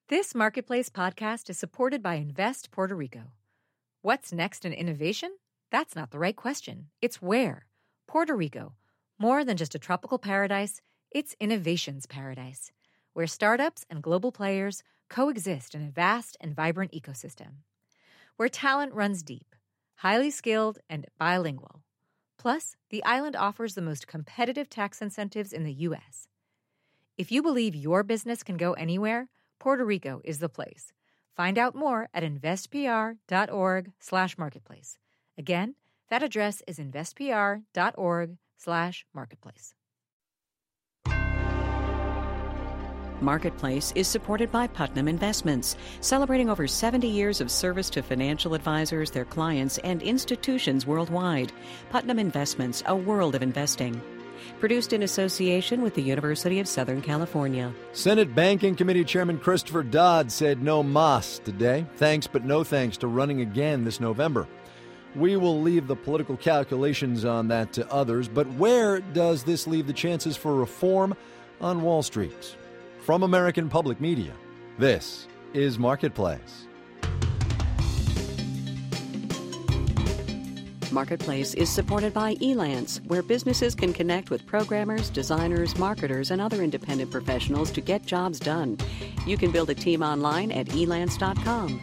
This Marketplace podcast is supported by Invest Puerto Rico. What's next in innovation? That's not the right question. It's where. Puerto Rico. More than just a tropical paradise, it's innovation's paradise, where startups and global players coexist in a vast and vibrant ecosystem. Where talent runs deep, highly skilled, and bilingual. Plus, the island offers the most competitive tax incentives in the U.S. If you believe your business can go anywhere, Puerto Rico is the place. Find out more at investpr.org/marketplace. Again, that address is investpr.org/marketplace. Marketplace is supported by Putnam Investments, celebrating over 70 years of service to financial advisors, their clients, and institutions worldwide. Putnam Investments, a world of investing. Produced in association with the University of Southern California. Senate Banking Committee Chairman Christopher Dodd said no mas today. Thanks but no thanks to running again this November. We will leave the political calculations on that to others, but where does this leave the chances for reform on Wall Street? From American Public Media, this is Marketplace. Marketplace is supported by Elance, where businesses can connect with programmers, designers, marketers, and other independent professionals to get jobs done. You can build a team online at elance.com.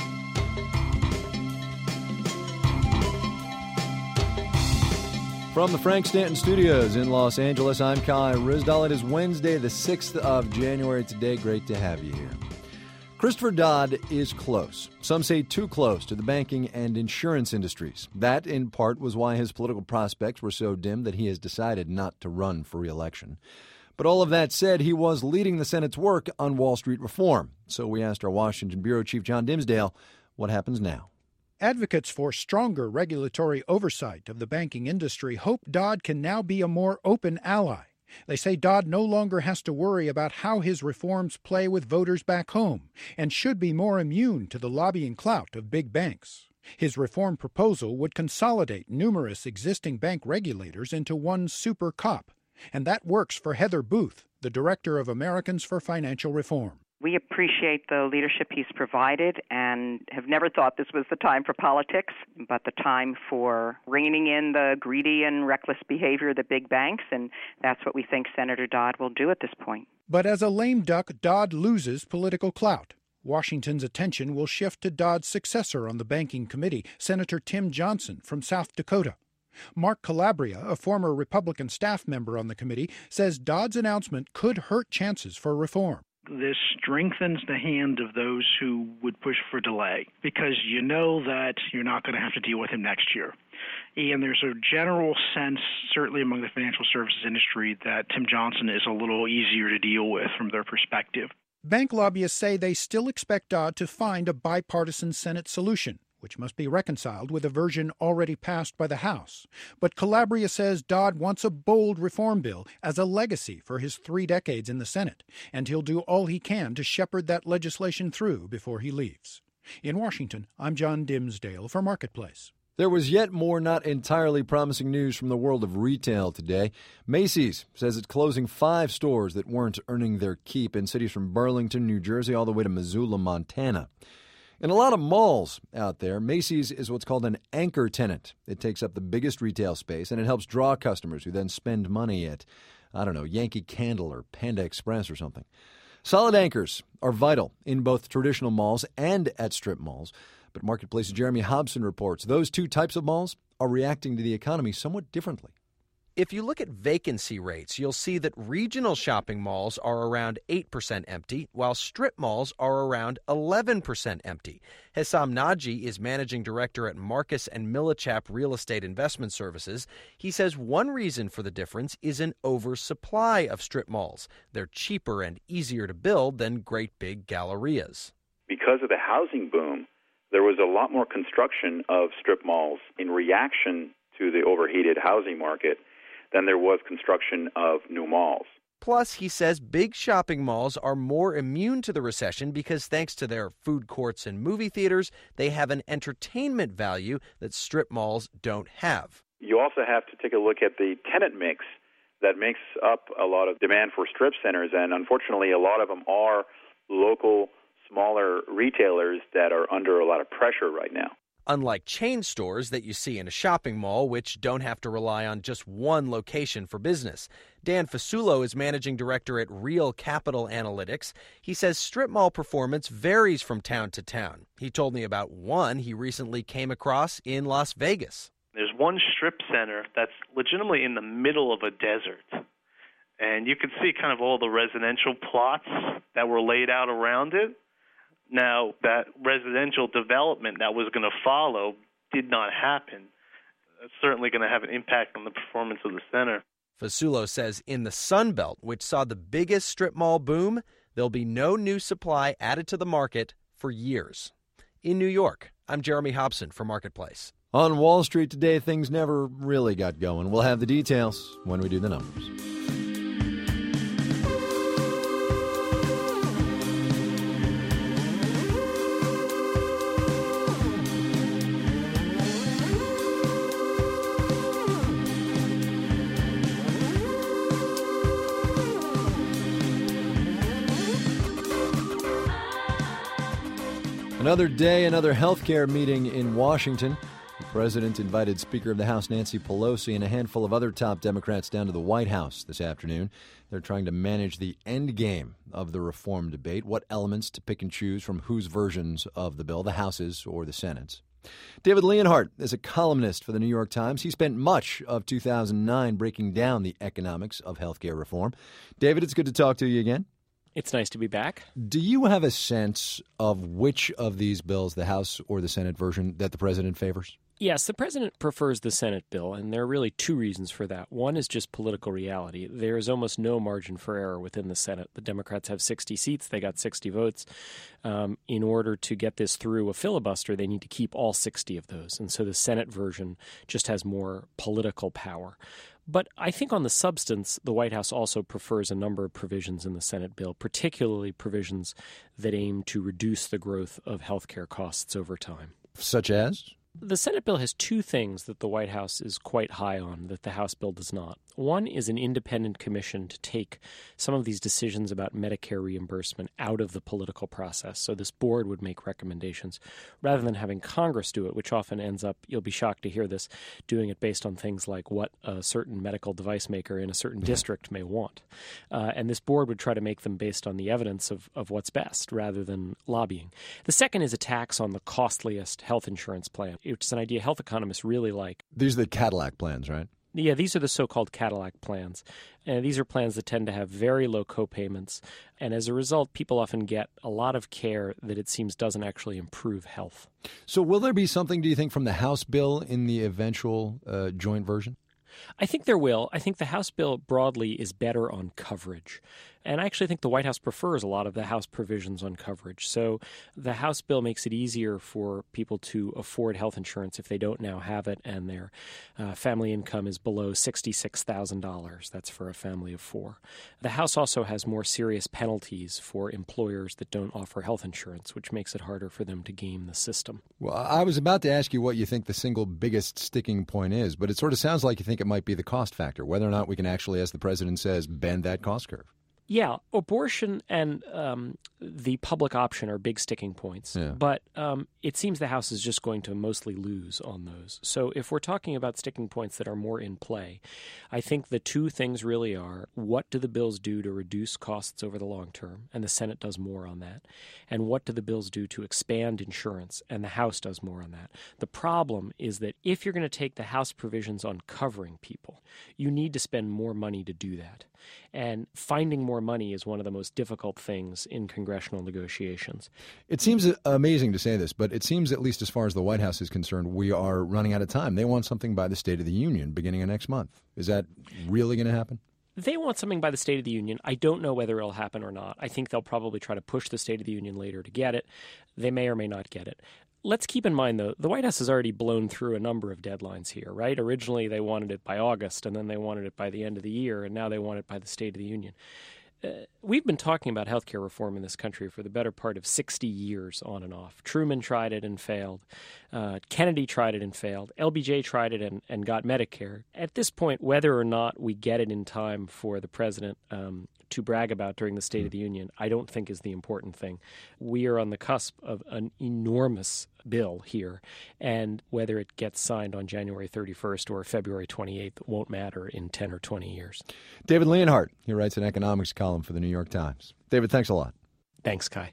From the Frank Stanton Studios in Los Angeles, I'm Kai Rizdal. It is Wednesday, the 6th of January today. Great to have you here. Christopher Dodd is close. Some say too close to the banking and insurance industries. That, in part, was why his political prospects were so dim that he has decided not to run for re-election. But all of that said, he was leading the Senate's work on Wall Street reform. So we asked our Washington Bureau Chief John Dimsdale, what happens now? Advocates for stronger regulatory oversight of the banking industry hope Dodd can now be a more open ally. They say Dodd no longer has to worry about how his reforms play with voters back home and should be more immune to the lobbying clout of big banks. His reform proposal would consolidate numerous existing bank regulators into one super cop, and that works for Heather Booth, the director of Americans for Financial Reform. We appreciate the leadership he's provided and have never thought this was the time for politics, but the time for reining in the greedy and reckless behavior of the big banks, and that's what we think Senator Dodd will do at this point. But as a lame duck, Dodd loses political clout. Washington's attention will shift to Dodd's successor on the Banking Committee, Senator Tim Johnson from South Dakota. Mark Calabria, a former Republican staff member on the committee, says Dodd's announcement could hurt chances for reform. This strengthens the hand of those who would push for delay because you know that you're not going to have to deal with him next year. And there's a general sense, certainly among the financial services industry, that Tim Johnson is a little easier to deal with from their perspective. Bank lobbyists say they still expect Dodd to find a bipartisan Senate solution, which must be reconciled with a version already passed by the House. But Calabria says Dodd wants a bold reform bill as a legacy for his 3 decades in the Senate, and he'll do all he can to shepherd that legislation through before he leaves. In Washington, I'm John Dimsdale for Marketplace. There was yet more not entirely promising news from the world of retail today. Macy's says it's closing 5 stores that weren't earning their keep in cities from Burlington, New Jersey, all the way to Missoula, Montana. In a lot of malls out there, Macy's is what's called an anchor tenant. It takes up the biggest retail space, and it helps draw customers who then spend money at, Yankee Candle or Panda Express or something. Solid anchors are vital in both traditional malls and at strip malls. But Marketplace's Jeremy Hobson reports those two types of malls are reacting to the economy somewhat differently. If you look at vacancy rates, you'll see that regional shopping malls are around 8% empty, while strip malls are around 11% empty. Hessam Naji is managing director at Marcus & Millichap Real Estate Investment Services. He says one reason for the difference is an oversupply of strip malls. They're cheaper and easier to build than great big gallerias. Because of the housing boom, there was a lot more construction of strip malls in reaction to the overheated housing market than there was construction of new malls. Plus, he says big shopping malls are more immune to the recession because thanks to their food courts and movie theaters, they have an entertainment value that strip malls don't have. You also have to take a look at the tenant mix that makes up a lot of demand for strip centers, and unfortunately a lot of them are local smaller retailers that are under a lot of pressure right now. Unlike chain stores that you see in a shopping mall, which don't have to rely on just one location for business. Dan Fasullo is managing director at Real Capital Analytics. He says strip mall performance varies from town to town. He told me about one he recently came across in Las Vegas. There's one strip center that's legitimately in the middle of a desert. And you can see kind of all the residential plots that were laid out around it. Now, that residential development that was going to follow did not happen. That's certainly going to have an impact on the performance of the center. Fasullo says in the Sun Belt, which saw the biggest strip mall boom, there'll be no new supply added to the market for years. In New York, I'm Jeremy Hobson for Marketplace. On Wall Street today, things never really got going. We'll have the details when we do the numbers. Another day, another healthcare meeting in Washington. The president invited Speaker of the House Nancy Pelosi and a handful of other top Democrats down to the White House this afternoon. They're trying to manage the end game of the reform debate, what elements to pick and choose from whose versions of the bill, the House's or the Senate's. David Leonhardt is a columnist for the New York Times. He spent much of 2009 breaking down the economics of healthcare reform. David, it's good to talk to you again. It's nice to be back. Do you have a sense of which of these bills, the House or the Senate version, that the president favors? Yes, the president prefers the Senate bill, and there are really two reasons for that. One is just political reality. There is almost no margin for error within the Senate. The Democrats have 60 seats. They got 60 votes. In order to get this through a filibuster, they need to keep all 60 of those. And so the Senate version just has more political power. But I think on the substance, the White House also prefers a number of provisions in the Senate bill, particularly provisions that aim to reduce the growth of healthcare costs over time. Such as? The Senate bill has two things that the White House is quite high on that the House bill does not. One is an independent commission to take some of these decisions about Medicare reimbursement out of the political process. So this board would make recommendations rather than having Congress do it, which often ends up, you'll be shocked to hear this, doing it based on things like what a certain medical device maker in a certain district may want. And this board would try to make them based on the evidence of what's best rather than lobbying. The second is a tax on the costliest health insurance plan, which is an idea health economists really like. These are the Cadillac plans, right? Yeah, these are the so-called Cadillac plans. And these are plans that tend to have very low co-payments. And as a result, people often get a lot of care that it seems doesn't actually improve health. So will there be something, do you think, from the House bill in the eventual joint version? I think there will. I think the House bill broadly is better on coverage. And I actually think the White House prefers a lot of the House provisions on coverage. So the House bill makes it easier for people to afford health insurance if they don't now have it and their family income is below $66,000. That's for a family of four. The House also has more serious penalties for employers that don't offer health insurance, which makes it harder for them to game the system. Well, I was about to ask you what you think the single biggest sticking point is, but it sort of sounds like you think it might be the cost factor, whether or not we can actually, as the president says, bend that cost curve. Yeah, abortion and the public option are big sticking points, but it seems the House is just going to mostly lose on those. So if we're talking about sticking points that are more in play, I think the two things really are, what do the bills do to reduce costs over the long term? And the Senate does more on that. And what do the bills do to expand insurance? And the House does more on that. The problem is that if you're going to take the House provisions on covering people, you need to spend more money to do that. And finding more money is one of the most difficult things in congressional negotiations. It seems amazing to say this, but it seems, at least as far as the White House is concerned, we are running out of time. They want something by the State of the Union beginning of next month. Is that really going to happen? They want something by the State of the Union. I don't know whether it'll happen or not. I think they'll probably try to push the State of the Union later to get it. They may or may not get it. Let's keep in mind, though, the White House has already blown through a number of deadlines here, right? Originally, they wanted it by August, and then they wanted it by the end of the year, and now they want it by the State of the Union. We've been talking about healthcare reform in this country for the better part of 60 years on and off. Truman tried it and failed. Kennedy tried it and failed. LBJ tried it and got Medicare. At this point, whether or not we get it in time for the president to brag about during the State of the Union, I don't think is the important thing. We are on the cusp of an enormous bill here, and whether it gets signed on January 31st or February 28th won't matter in 10 or 20 years. David Leonhardt, he writes an economics column for the New York Times. David, thanks a lot. Thanks, Kai.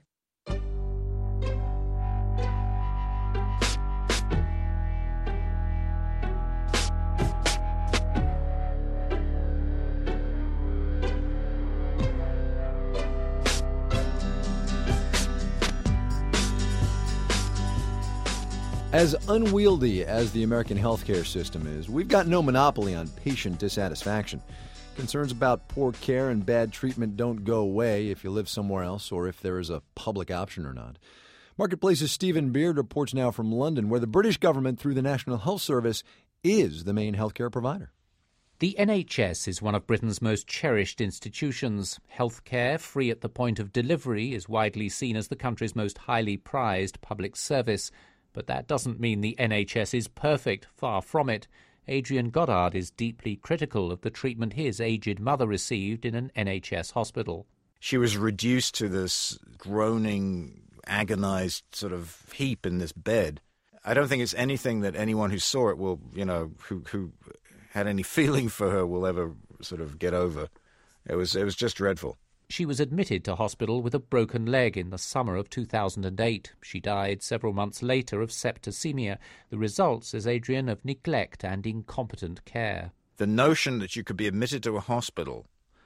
As unwieldy as the American healthcare system is, we've got no monopoly on patient dissatisfaction. Concerns about poor care and bad treatment don't go away if you live somewhere else or if there is a public option or not. Marketplace's Stephen Beard reports now from London, where the British government, through the National Health Service, is the main healthcare provider. The NHS is one of Britain's most cherished institutions. Healthcare, free at the point of delivery, is widely seen as the country's most highly prized public service. But that doesn't mean the NHS is perfect, far from it. Adrian Goddard is deeply critical of the treatment his aged mother received in an NHS hospital. She was reduced to this groaning, agonized sort of heap in this bed. I don't think it's anything that anyone who saw it will, who had any feeling for her will ever sort of get over. It was just dreadful. She was admitted to hospital with a broken leg in the summer of 2008. She died several months later of septicemia, the result, says Adrian, of neglect and incompetent care. The notion that you could be admitted to a hospital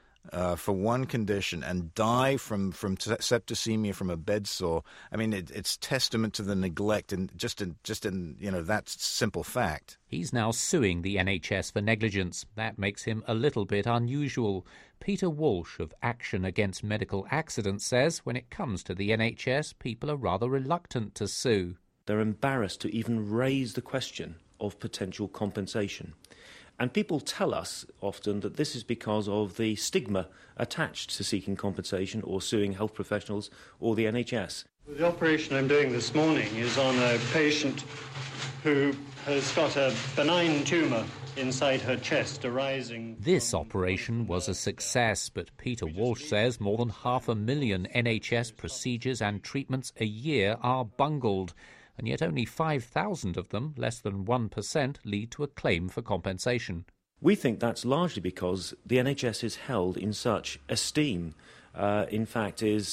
for one condition and die from septicemia from a bed sore, I mean, it's testament to the neglect and just in that simple fact. He's now suing the NHS for negligence. That makes him a little bit unusual. Peter Walsh of Action Against Medical Accidents says when it comes to the NHS, people are rather reluctant to sue. They're embarrassed to even raise the question of potential compensation. And people tell us often that this is because of the stigma attached to seeking compensation or suing health professionals or the NHS. The operation I'm doing this morning is on a patient who has got a benign tumour inside her chest arising. This operation was a success, but Peter Walsh says more than 500,000 NHS procedures and treatments a year are bungled. And yet only 5,000 of them, less than 1%, lead to a claim for compensation. We think that's largely because the NHS is held in such esteem. In fact, is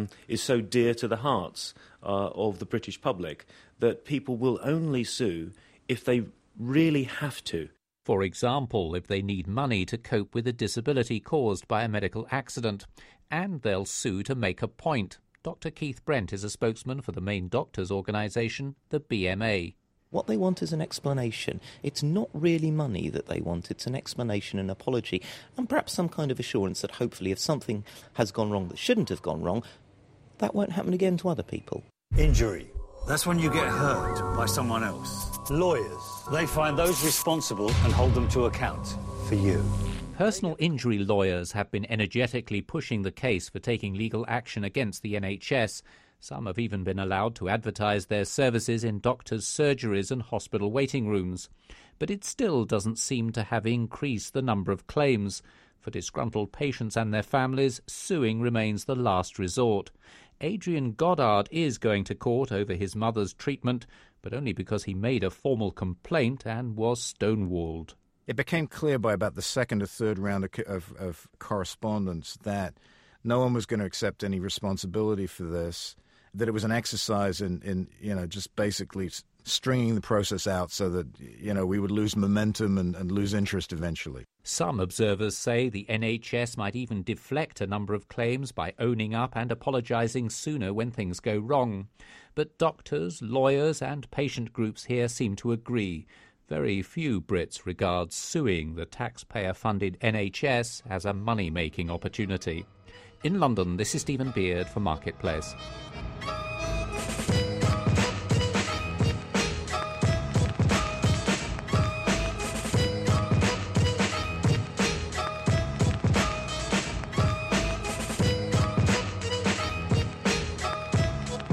so dear to the hearts of the British public that people will only sue if they really have to. For example, if they need money to cope with a disability caused by a medical accident. And they'll sue to make a point. Dr. Keith Brent is a spokesman for the main doctors' organisation, the BMA. What they want is an explanation. It's not really money that they want. It's an explanation, an apology, and perhaps some kind of assurance that hopefully if something has gone wrong that shouldn't have gone wrong, that won't happen again to other people. Injury. That's when you get hurt by someone else. Lawyers. They find those responsible and hold them to account for you. Personal injury lawyers have been energetically pushing the case for taking legal action against the NHS. Some have even been allowed to advertise their services in doctors' surgeries and hospital waiting rooms. But it still doesn't seem to have increased the number of claims. For disgruntled patients and their families, suing remains the last resort. Adrian Goddard is going to court over his mother's treatment, but only because he made a formal complaint and was stonewalled. It became clear by about the second or third round of correspondence that no one was going to accept any responsibility for this, that it was an exercise in just basically stringing the process out so that, we would lose momentum and lose interest eventually. Some observers say the NHS might even deflect a number of claims by owning up and apologising sooner when things go wrong. But doctors, lawyers and patient groups here seem to agree. Very few Brits regard suing the taxpayer-funded NHS as a money-making opportunity. In London, this is Stephen Beard for Marketplace.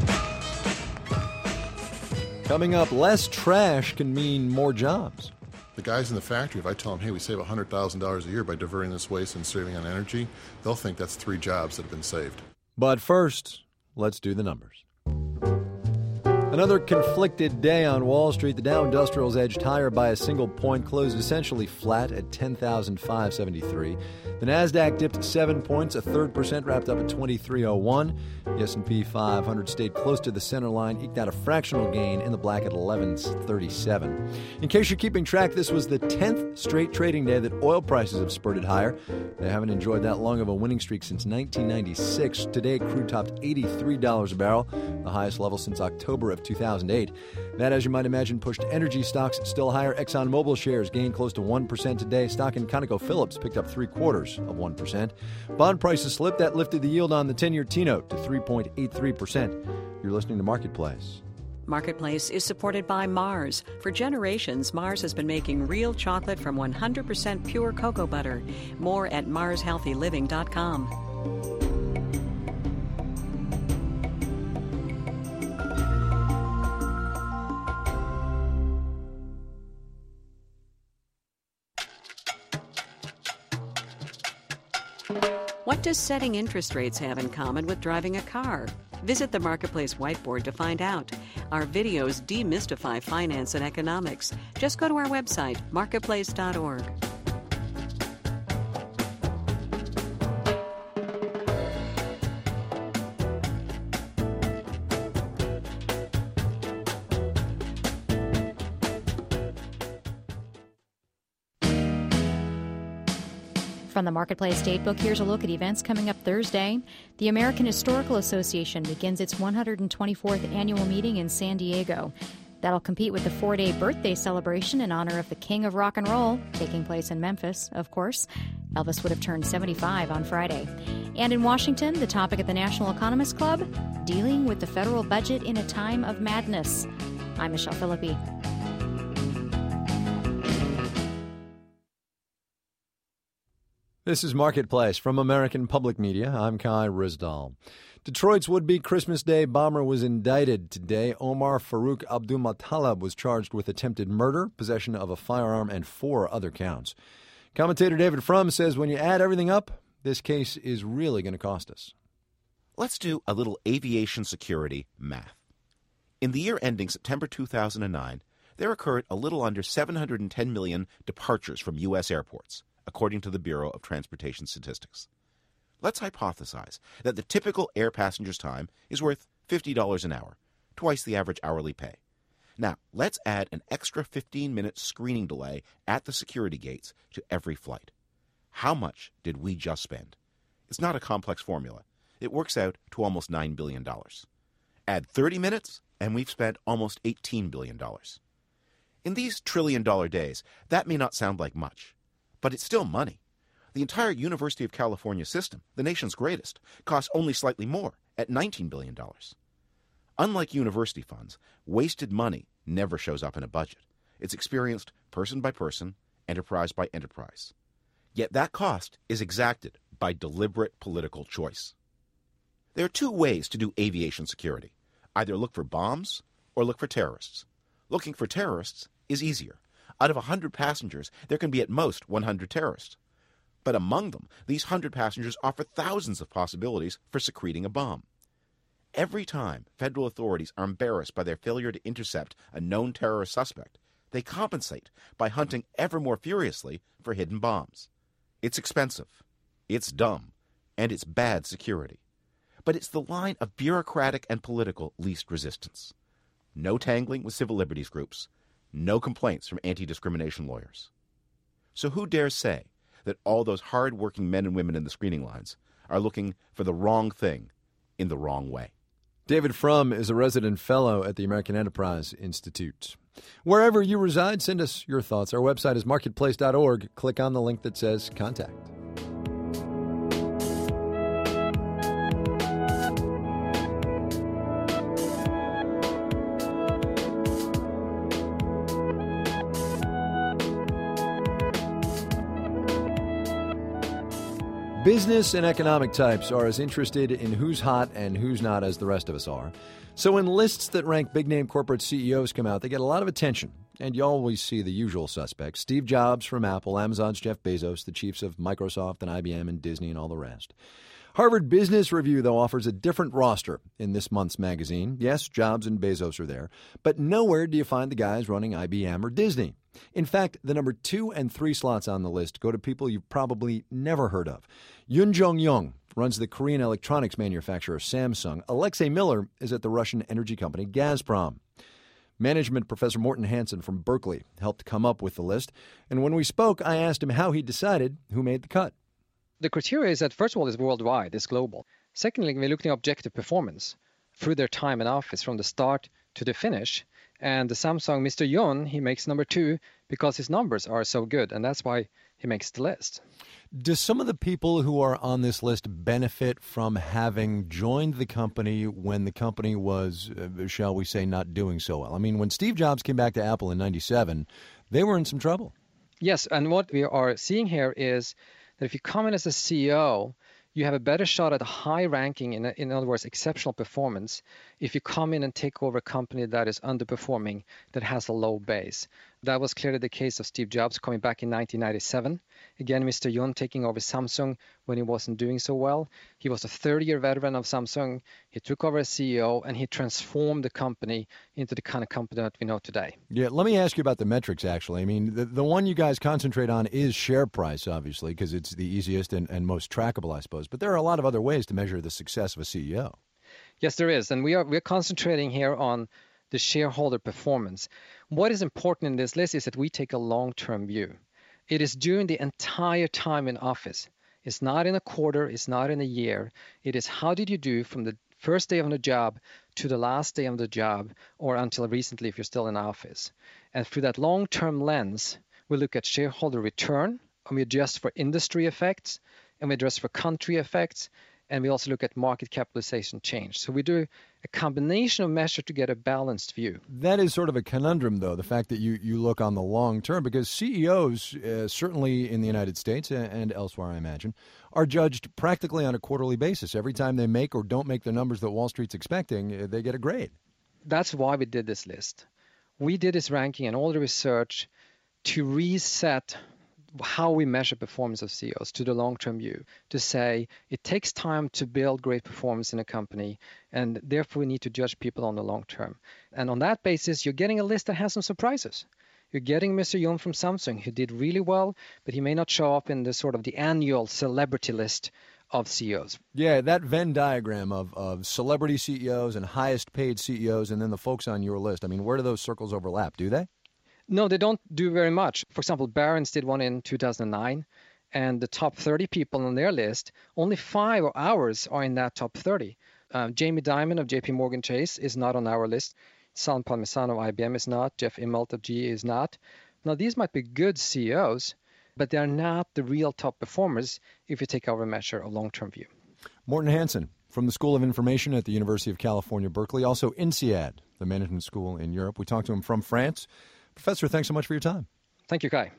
Coming up, less trash can mean more jobs. The guys in the factory, if I tell them, hey, we save $100,000 a year by diverting this waste and saving on energy, they'll think that's 3 jobs that have been saved. But first, let's do the numbers. Another conflicted day on Wall Street. The Dow Industrials edged higher by a single point, closed essentially flat at 10,573. The Nasdaq dipped 7 points, a 0.3%, wrapped up at 2301. The S&P 500 stayed close to the center line, eked out a fractional gain in the black at 1137. In case you're keeping track, this was the 10th straight trading day that oil prices have spurted higher. They haven't enjoyed that long of a winning streak since 1996. Today, crude topped $83 a barrel, the highest level since October of 2008. That, as you might imagine, pushed energy stocks still higher. ExxonMobil shares gained close to 1% today. Stock in ConocoPhillips picked up 0.75%. Bond prices slipped. That lifted the yield on the 10-year T-note to 3.83%. You're listening to Marketplace. Marketplace is supported by Mars. For generations, Mars has been making real chocolate from 100% pure cocoa butter. More at marshealthyliving.com. What does setting interest rates have in common with driving a car? Visit the Marketplace whiteboard to find out. Our videos demystify finance and economics. Just go to our website, marketplace.org. From the Marketplace Datebook, here's a look at events coming up Thursday. The American Historical Association begins its 124th annual meeting in San Diego. That'll compete with the 4-day birthday celebration in honor of the King of Rock and Roll, taking place in Memphis, of course. Elvis would have turned 75 on Friday. And in Washington, the topic at the National Economists Club, dealing with the federal budget in a time of madness. I'm Michelle Philippi. This is Marketplace from American Public Media. I'm Kai Rizdal. Detroit's would-be Christmas Day bomber was indicted today. Omar Farouk Abdulmutallab was charged with attempted murder, possession of a firearm, and 4 other counts. Commentator David Frum says when you add everything up, this case is really going to cost us. Let's do a little aviation security math. In the year ending September 2009, there occurred a little under 710 million departures from U.S. airports, according to the Bureau of Transportation Statistics. Let's hypothesize that the typical air passenger's time is worth $50 an hour, twice the average hourly pay. Now, let's add an extra 15-minute screening delay at the security gates to every flight. How much did we just spend? It's not a complex formula. It works out to almost $9 billion. Add 30 minutes, and we've spent almost $18 billion. In these trillion-dollar days, that may not sound like much, but it's still money. The entire University of California system, the nation's greatest, costs only slightly more, at $19 billion. Unlike university funds, wasted money never shows up in a budget. It's experienced person by person, enterprise by enterprise. Yet that cost is exacted by deliberate political choice. There are 2 ways to do aviation security. Either look for bombs or look for terrorists. Looking for terrorists is easier. Out of 100 passengers, there can be at most 100 terrorists. But among them, these 100 passengers offer thousands of possibilities for secreting a bomb. Every time federal authorities are embarrassed by their failure to intercept a known terrorist suspect, they compensate by hunting ever more furiously for hidden bombs. It's expensive, it's dumb, and it's bad security. But it's the line of bureaucratic and political least resistance. No tangling with civil liberties groups. No complaints from anti-discrimination lawyers. So who dares say that all those hard-working men and women in the screening lines are looking for the wrong thing in the wrong way? David Frum is a resident fellow at the American Enterprise Institute. Wherever you reside, send us your thoughts. Our website is marketplace.org. Click on the link that says Contact. Business and economic types are as interested in who's hot and who's not as the rest of us are. So when lists that rank big-name corporate CEOs come out, they get a lot of attention. And you always see the usual suspects: Steve Jobs from Apple, Amazon's Jeff Bezos, the chiefs of Microsoft and IBM and Disney and all the rest. Harvard Business Review, though, offers a different roster in this month's magazine. Yes, Jobs and Bezos are there, but nowhere do you find the guys running IBM or Disney. In fact, the number 2 and 3 slots on the list go to people you've probably never heard of. Yoon Jong-young runs the Korean electronics manufacturer Samsung. Alexei Miller is at the Russian energy company Gazprom. Management professor Morten Hansen from Berkeley helped come up with the list. And when we spoke, I asked him how he decided who made the cut. The criteria is that, first of all, it's worldwide, it's global. Secondly, we're looking at objective performance through their time in office from the start to the finish. And the Samsung Mr. Yoon, he makes number 2 because his numbers are so good, and that's why he makes the list. Do some of the people who are on this list benefit from having joined the company when the company was, shall we say, not doing so well? I mean, when Steve Jobs came back to Apple in 97, they were in some trouble. Yes, and what we are seeing here is that if you come in as a CEO, you have a better shot at a high ranking, in other words, exceptional performance, if you come in and take over a company that is underperforming, that has a low base. That was clearly the case of Steve Jobs coming back in 1997. Again, Mr. Yoon taking over Samsung when he wasn't doing so well. He was a 30-year veteran of Samsung. He took over as CEO, and he transformed the company into the kind of company that we know today. Yeah, let me ask you about the metrics, actually. I mean, the one you guys concentrate on is share price, obviously, because it's the easiest and most trackable, I suppose. But there are a lot of other ways to measure the success of a CEO. Yes, there is. And we're concentrating here on the shareholder performance. What is important in this list is that we take a long-term view. It is during the entire time in office. It's not in a quarter. It's not in a year. It is how did you do from the first day on the job to the last day on the job, or until recently if you're still in office. And through that long-term lens, we look at shareholder return, and we adjust for industry effects, and we adjust for country effects, and we also look at market capitalization change. So we do a combination of measures to get a balanced view. That is sort of a conundrum, though, the fact that you look on the long term, because CEOs, certainly in the United States and elsewhere, I imagine, are judged practically on a quarterly basis. Every time they make or don't make the numbers that Wall Street's expecting, they get a grade. That's why we did this list. We did this ranking and all the research to reset how we measure performance of CEOs to the long-term view, to say it takes time to build great performance in a company, and therefore we need to judge people on the long term. And on that basis, you're getting a list that has some surprises. You're getting Mr. Yoon from Samsung, who did really well, but he may not show up in the sort of the annual celebrity list of CEOs. Yeah, that Venn diagram of celebrity CEOs and highest paid CEOs and then the folks on your list, I mean, where do those circles overlap? Do they? No, they don't do very much. For example, Barron's did one in 2009, and the top 30 people on their list, only 5 of ours are in that top 30. Jamie Dimon of JP Morgan Chase is not on our list. Sal Palmisano of IBM is not. Jeff Immelt of GE is not. Now, these might be good CEOs, but they're not the real top performers if you take our measure of long-term view. Morten Hansen from the School of Information at the University of California, Berkeley, also INSEAD, the management school in Europe. We talked to him from France. Professor, thanks so much for your time. Thank you, Kai.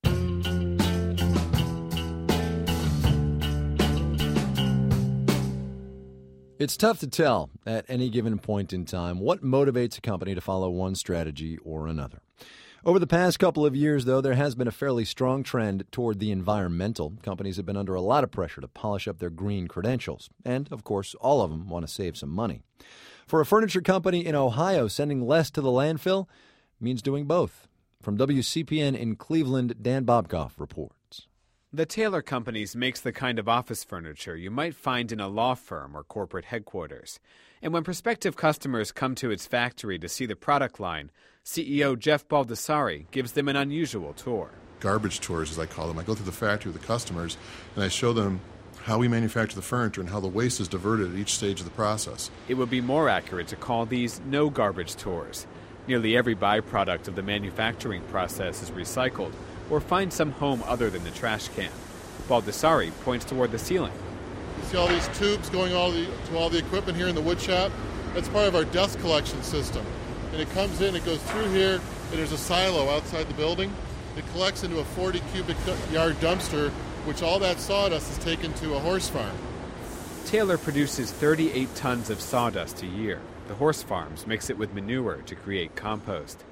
It's tough to tell at any given point in time what motivates a company to follow one strategy or another. Over the past couple of years, though, there has been a fairly strong trend toward the environmental. Companies have been under a lot of pressure to polish up their green credentials. And, of course, all of them want to save some money. For a furniture company in Ohio, sending less to the landfill means doing both. From WCPN in Cleveland, Dan Bobkoff reports. The Taylor Companies makes the kind of office furniture you might find in a law firm or corporate headquarters. And when prospective customers come to its factory to see the product line, CEO Jeff Baldessari gives them an unusual tour. Garbage tours, as I call them. I go through the factory with the customers, and I show them how we manufacture the furniture and how the waste is diverted at each stage of the process. It would be more accurate to call these no garbage tours. Nearly every byproduct of the manufacturing process is recycled or finds some home other than the trash can. Baldessari points toward the ceiling. You see all these tubes going to all the equipment here in the wood shop? That's part of our dust collection system. And it comes in, it goes through here, and there's a silo outside the building. It collects into a 40 cubic yard dumpster, which all that sawdust is taken to a horse farm. Taylor produces 38 tons of sawdust a year. The horse farms mix it with manure to create compost.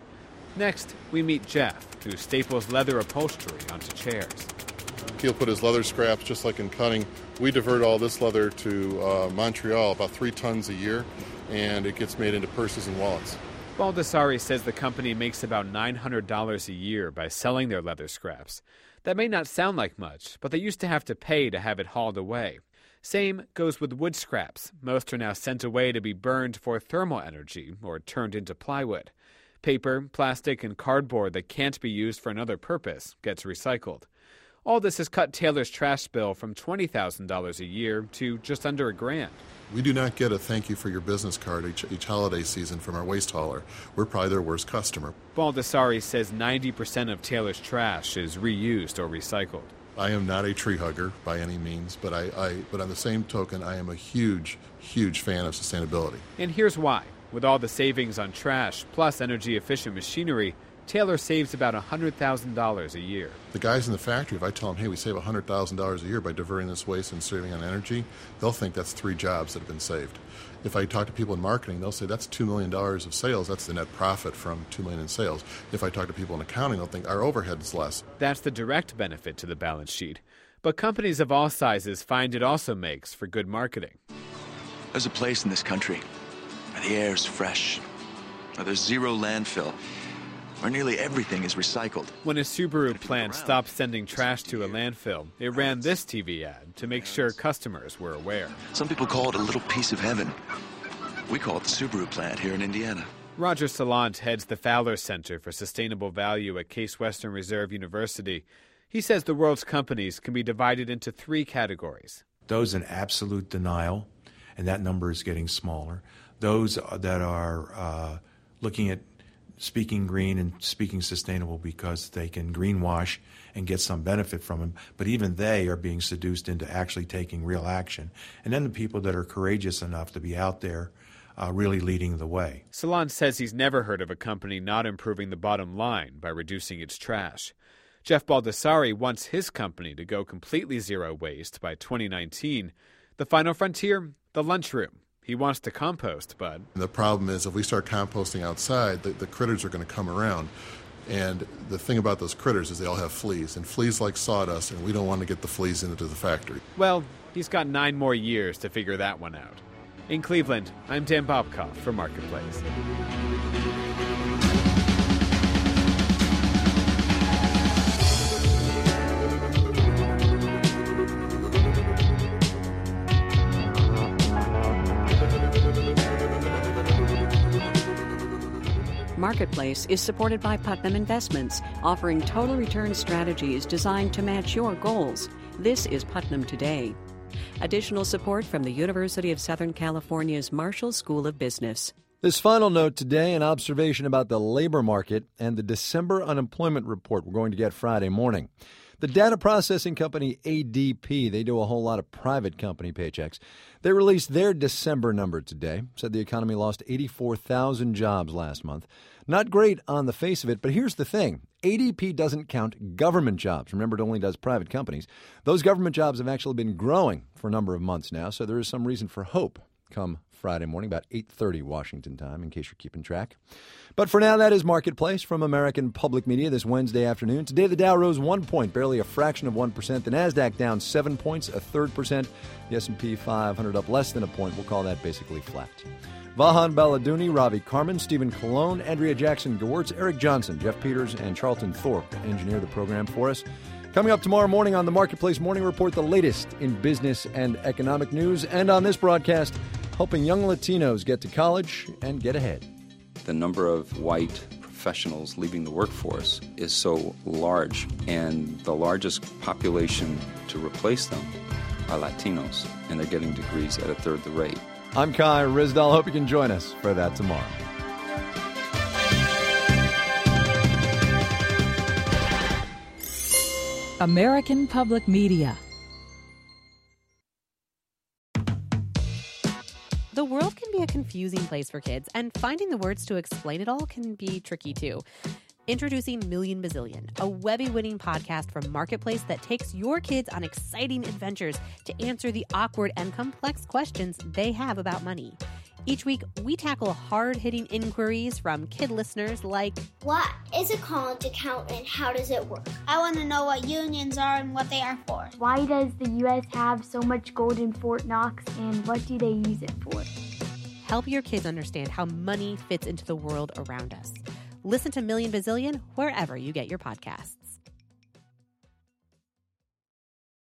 Next, we meet Jeff, who staples leather upholstery onto chairs. He'll put his leather scraps, just like in cutting. We divert all this leather to Montreal, about 3 tons a year, and it gets made into purses and wallets. Baldessari says the company makes about $900 a year by selling their leather scraps. That may not sound like much, but they used to have to pay to have it hauled away. Same goes with wood scraps. Most are now sent away to be burned for thermal energy or turned into plywood. Paper, plastic, and cardboard that can't be used for another purpose gets recycled. All this has cut Taylor's trash bill from $20,000 a year to just under $1,000. We do not get a thank you for your business card each holiday season from our waste hauler. We're probably their worst customer. Baldessari says 90% of Taylor's trash is reused or recycled. I am not a tree hugger by any means, but on the same token, I am a huge, huge fan of sustainability. And here's why. With all the savings on trash plus energy-efficient machinery, Taylor saves about $100,000 a year. The guys in the factory, if I tell them, hey, we save $100,000 a year by diverting this waste and saving on energy, they'll think that's 3 jobs that have been saved. If I talk to people in marketing, they'll say that's $2 million of sales. That's the net profit from $2 million in sales. If I talk to people in accounting, they'll think our overhead is less. That's the direct benefit to the balance sheet. But companies of all sizes find it also makes for good marketing. There's a place in this country where the air is fresh, where there's zero landfill, where nearly everything is recycled. When a Subaru plant stopped sending trash to a landfill, it ran this TV ad to make sure customers were aware. Some people call it a little piece of heaven. We call it the Subaru plant here in Indiana. Roger Salant heads the Fowler Center for Sustainable Value at Case Western Reserve University. He says the world's companies can be divided into 3 categories. Those in absolute denial, and that number is getting smaller. Those that are looking at speaking green and speaking sustainable because they can greenwash and get some benefit from them, but even they are being seduced into actually taking real action. And then the people that are courageous enough to be out there really leading the way. Salant says he's never heard of a company not improving the bottom line by reducing its trash. Jeff Baldessari wants his company to go completely zero waste by 2019. The final frontier, the lunchroom. He wants to compost, but the problem is if we start composting outside, the critters are going to come around. And the thing about those critters is they all have fleas, and fleas like sawdust, and we don't want to get the fleas into the factory. Well, he's got 9 more years to figure that one out. In Cleveland, I'm Dan Bobkoff for Marketplace. Marketplace is supported by Putnam Investments, offering total return strategies designed to match your goals. This is Putnam Today. Additional support from the University of Southern California's Marshall School of Business. This final note today, an observation about the labor market and the December unemployment report we're going to get Friday morning. The data processing company ADP, they do a whole lot of private company paychecks. They released their December number today, said the economy lost 84,000 jobs last month. Not great on the face of it, but here's the thing. ADP doesn't count government jobs. Remember, it only does private companies. Those government jobs have actually been growing for a number of months now, so there is some reason for hope come Friday morning, about 8:30 Washington time, in case you're keeping track. But for now, that is Marketplace from American Public Media this Wednesday afternoon. Today, the Dow rose 1 point, barely a fraction of 1%. The NASDAQ down 7 points, a 0.3%. The S&P 500 up less than a point. We'll call that basically flat. Vahan Baladouni, Ravi Carmen, Stephen Colon, Andrea Jackson-Gewirtz, Eric Johnson, Jeff Peters, and Charlton Thorpe engineer the program for us. Coming up tomorrow morning on the Marketplace Morning Report, the latest in business and economic news. And on this broadcast, helping young Latinos get to college and get ahead. The number of white professionals leaving the workforce is so large, and the largest population to replace them are Latinos, and they're getting degrees at a third the rate. I'm Kai Rizdal. Hope you can join us for that tomorrow. American Public Media. The world can be a confusing place for kids, and finding the words to explain it all can be tricky too. Introducing Million Bazillion, a Webby-winning podcast from Marketplace that takes your kids on exciting adventures to answer the awkward and complex questions they have about money. Each week, we tackle hard-hitting inquiries from kid listeners like, what is a college account and how does it work? I want to know what unions are and what they are for. Why does the U.S. have so much gold in Fort Knox, and what do they use it for? Help your kids understand how money fits into the world around us. Listen to Million Bazillion wherever you get your podcasts.